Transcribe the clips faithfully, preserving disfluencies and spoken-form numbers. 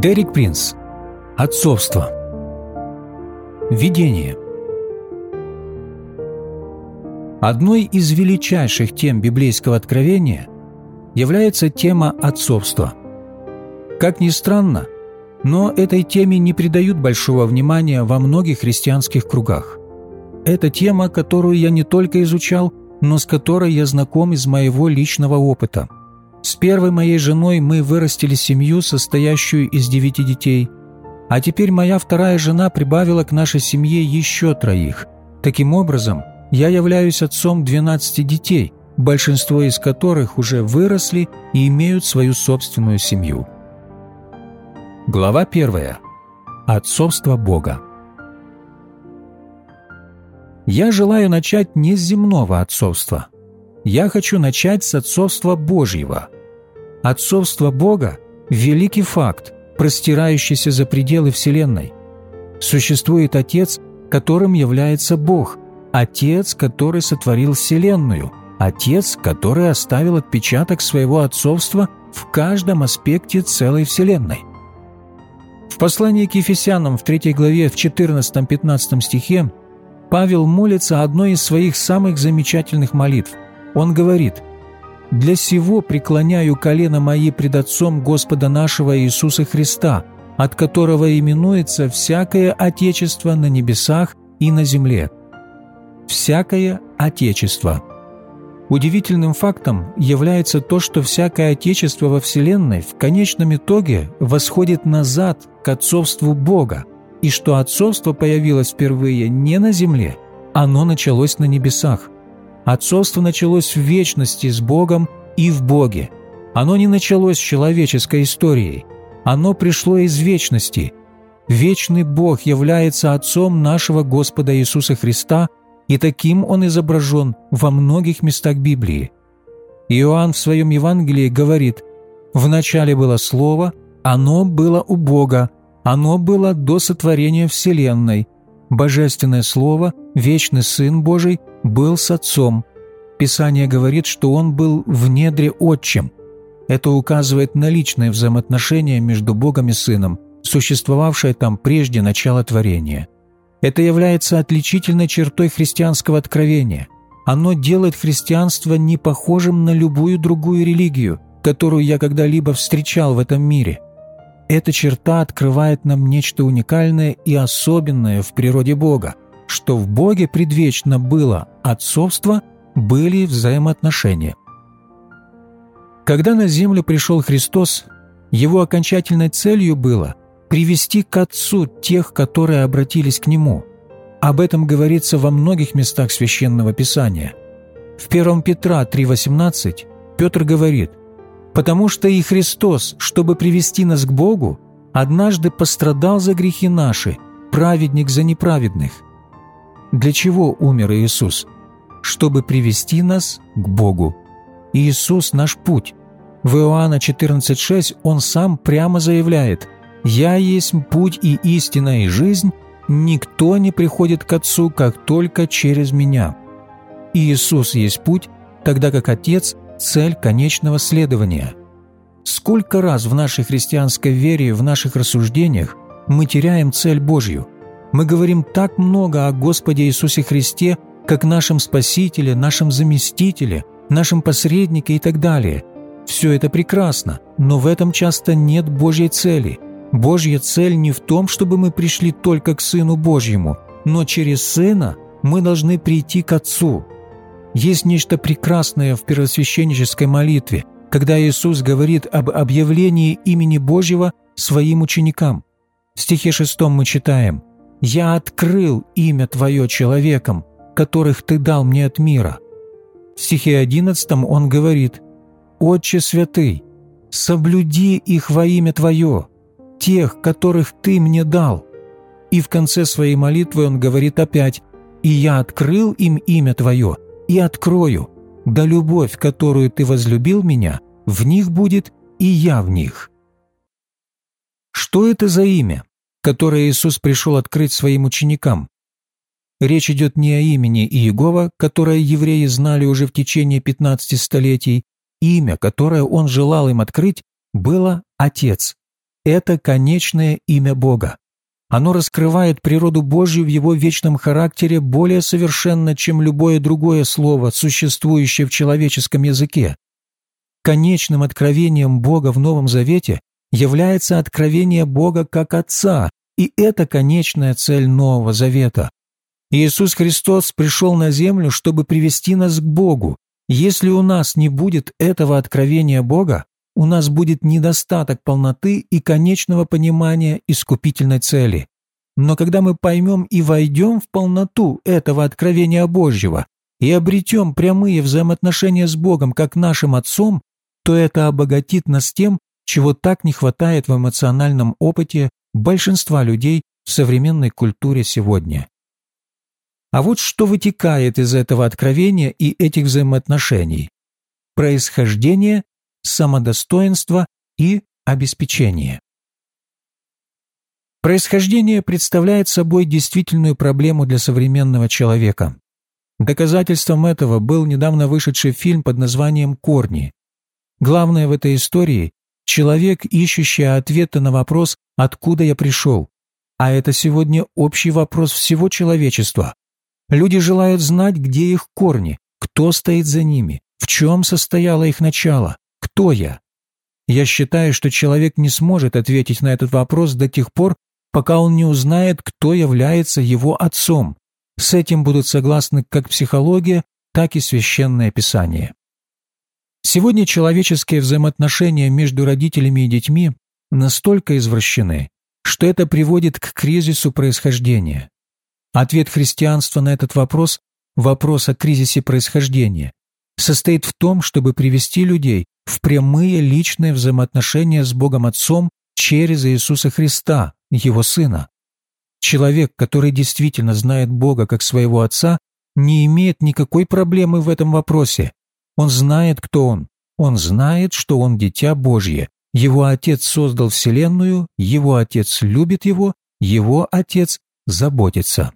Дерек Принц. Отцовство. Видение. Одной из величайших тем библейского откровения является тема отцовства. Как ни странно, но этой теме не придают большого внимания во многих христианских кругах. Это тема, которую я не только изучал, но с которой я знаком из моего личного опыта. С первой моей женой мы вырастили семью, состоящую из девяти детей, а теперь моя вторая жена прибавила к нашей семье еще троих. Таким образом, я являюсь отцом двенадцати детей, большинство из которых уже выросли и имеют свою собственную семью. Глава первая. Отцовство Бога. Я желаю начать не с земного отцовства. Я хочу начать с отцовства Божьего. Отцовство Бога – великий факт, простирающийся за пределы Вселенной. Существует Отец, которым является Бог, Отец, который сотворил Вселенную, Отец, который оставил отпечаток своего отцовства в каждом аспекте целой Вселенной. В послании к Ефесянам в третьей главе в четырнадцатом-пятнадцатом стихе Павел молится одной из своих самых замечательных молитв. Он говорит: «Для сего преклоняю колено мои пред Отцом Господа нашего Иисуса Христа, от которого именуется всякое Отечество на небесах и на земле». Всякое Отечество. Удивительным фактом является то, что всякое Отечество во Вселенной в конечном итоге восходит назад к отцовству Бога, и что отцовство появилось впервые не на земле, оно началось на небесах. Отцовство началось в вечности с Богом и в Боге. Оно не началось с человеческой историей. Оно пришло из вечности. Вечный Бог является Отцом нашего Господа Иисуса Христа, и таким Он изображен во многих местах Библии. Иоанн в своем Евангелии говорит: «В начале было Слово, оно было у Бога, оно было до сотворения Вселенной. Божественное Слово, вечный Сын Божий, был с Отцом». Писание говорит, что Он был в недре Отчим. Это указывает на личные взаимоотношения между Богом и Сыном, существовавшее там прежде начала творения. Это является отличительной чертой христианского откровения. Оно делает христианство не похожим на любую другую религию, которую я когда-либо встречал в этом мире. Эта черта открывает нам нечто уникальное и особенное в природе Бога, что в Боге предвечно было отцовство, были взаимоотношения. Когда на землю пришел Христос, Его окончательной целью было привести к Отцу тех, которые обратились к Нему. Об этом говорится во многих местах Священного Писания. В первом Петра три восемнадцать Петр говорит: «Потому что и Христос, чтобы привести нас к Богу, однажды пострадал за грехи наши, праведник за неправедных». Для чего умер Иисус? Чтобы привести нас к Богу. Иисус – наш путь. В Иоанна четырнадцать шесть Он сам прямо заявляет: «Я есть путь и истина и жизнь, никто не приходит к Отцу, как только через Меня». Иисус есть путь, тогда как Отец – цель конечного следования. Сколько раз в нашей христианской вере и в наших рассуждениях мы теряем цель Божью. Мы говорим так много о Господе Иисусе Христе, как нашем Спасителе, нашем Заместителе, нашем Посреднике и так далее. Все это прекрасно, но в этом часто нет Божьей цели. Божья цель не в том, чтобы мы пришли только к Сыну Божьему, но через Сына мы должны прийти к Отцу. Есть нечто прекрасное в первосвященнической молитве, когда Иисус говорит об объявлении имени Божьего своим ученикам. В стихе шестом мы читаем: «Я открыл имя Твое человекам, которых Ты дал мне от мира». В стихе одиннадцатом Он говорит: «Отче святый, соблюди их во имя Твое, тех, которых Ты мне дал». И в конце своей молитвы Он говорит опять: «И я открыл им имя Твое, и открою, да любовь, которую Ты возлюбил Меня, в них будет, и я в них». Что это за имя, которое Иисус пришел открыть своим ученикам? Речь идет не о имени Иегова, которое евреи знали уже в течение пятнадцати столетий. Имя, которое Он желал им открыть, было Отец. это конечное имя Бога. Оно раскрывает природу Божью в Его вечном характере более совершенно, чем любое другое слово, существующее в человеческом языке. Конечным откровением Бога в Новом Завете является откровение Бога как Отца, и это конечная цель Нового Завета. Иисус Христос пришел на землю, чтобы привести нас к Богу. Если у нас не будет этого откровения Бога, у нас будет недостаток полноты и конечного понимания искупительной цели. Но когда мы поймем и войдем в полноту этого откровения Божьего и обретем прямые взаимоотношения с Богом как нашим Отцом, то это обогатит нас тем, чего так не хватает в эмоциональном опыте большинства людей в современной культуре сегодня. А вот что вытекает из этого откровения и этих взаимоотношений: происхождение, самодостоинство и обеспечение. Происхождение представляет собой действительную проблему для современного человека. Доказательством этого был недавно вышедший фильм под названием «Корни». Главное в этой истории – человек, ищущий ответы на вопрос «Откуда я пришел?». А это сегодня общий вопрос всего человечества. Люди желают знать, где их корни, кто стоит за ними, в чем состояло их начало, кто я. Я считаю, что человек не сможет ответить на этот вопрос до тех пор, пока он не узнает, кто является его отцом. С этим будут согласны как психология, так и Священное Писание. Сегодня человеческие взаимоотношения между родителями и детьми настолько извращены, что это приводит к кризису происхождения. Ответ христианства на этот вопрос, вопрос о кризисе происхождения, состоит в том, чтобы привести людей в прямые личные взаимоотношения с Богом Отцом через Иисуса Христа, Его Сына. Человек, который действительно знает Бога как своего Отца, не имеет никакой проблемы в этом вопросе. Он знает, кто он. Он знает, что он дитя Божье. Его Отец создал Вселенную, Его Отец любит его, Его Отец заботится.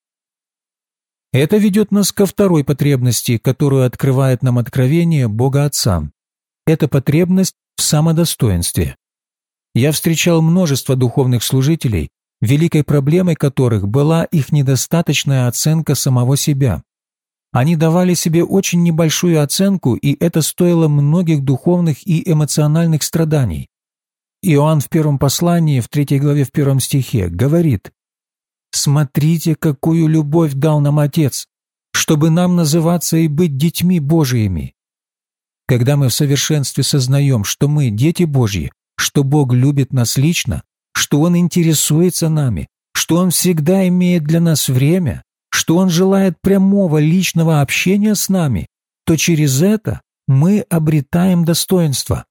Это ведет нас ко второй потребности, которую открывает нам откровение Бога Отца. Это потребность в самодостоинстве. Я встречал множество духовных служителей, великой проблемой которых была их недостаточная оценка самого себя. Они давали себе очень небольшую оценку, и это стоило многих духовных и эмоциональных страданий. Иоанн в первом послании, в третьей главе, в первом стихе, говорит: «Смотрите, какую любовь дал нам Отец, чтобы нам называться и быть детьми Божиими». Когда мы в совершенстве сознаем, что мы дети Божьи, что Бог любит нас лично, что Он интересуется нами, что Он всегда имеет для нас время, что Он желает прямого личного общения с нами, то через это мы обретаем достоинство.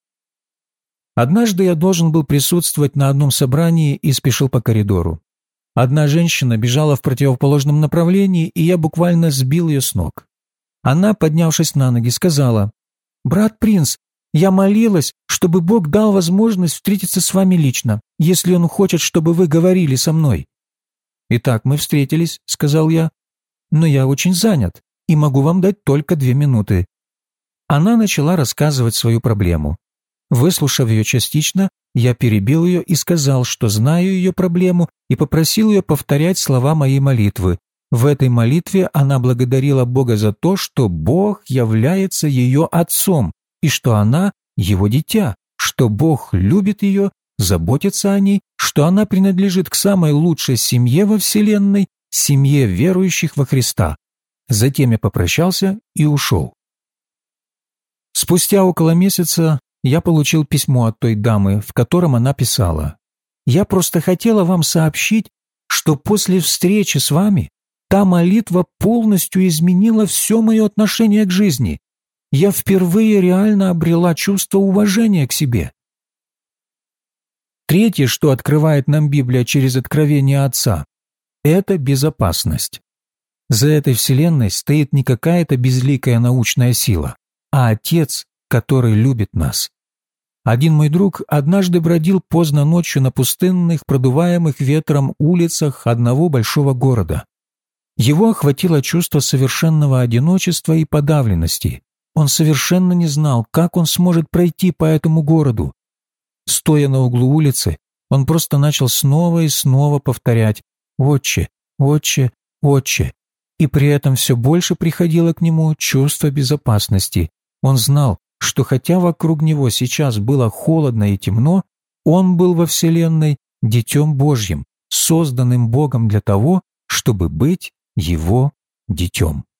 Однажды я должен был присутствовать на одном собрании и спешил по коридору. Одна женщина бежала в противоположном направлении, и я буквально сбил ее с ног. Она, поднявшись на ноги, сказала: «Брат Принц, я молилась, чтобы Бог дал возможность встретиться с вами лично, если Он хочет, чтобы вы говорили со мной». «Итак, мы встретились», — сказал я, — «но я очень занят и могу вам дать только две минуты». Она начала рассказывать свою проблему. Выслушав ее частично, я перебил ее и сказал, что знаю ее проблему, и попросил ее повторять слова моей молитвы. В этой молитве она благодарила Бога за то, что Бог является ее отцом, и что она его дитя, что Бог любит ее, заботится о ней, что она принадлежит к самой лучшей семье во Вселенной, семье верующих во Христа. Затем я попрощался и ушел. Спустя около месяца я получил письмо от той дамы, в котором она писала: «Я просто хотела вам сообщить, что после встречи с вами та молитва полностью изменила все мое отношение к жизни. Я впервые реально обрела чувство уважения к себе». Третье, что открывает нам Библия через откровение Отца, это безопасность. За этой вселенной стоит не какая-то безликая научная сила, а Отец, который любит нас. Один мой друг однажды бродил поздно ночью на пустынных, продуваемых ветром улицах одного большого города. Его охватило чувство совершенного одиночества и подавленности. Он совершенно не знал, как он сможет пройти по этому городу. Стоя на углу улицы, он просто начал снова и снова повторять «Отче, Отче, Отче». И при этом все больше приходило к нему чувство безопасности. Он знал, что хотя вокруг него сейчас было холодно и темно, он был во Вселенной Детем Божьим, созданным Богом для того, чтобы быть Его детем.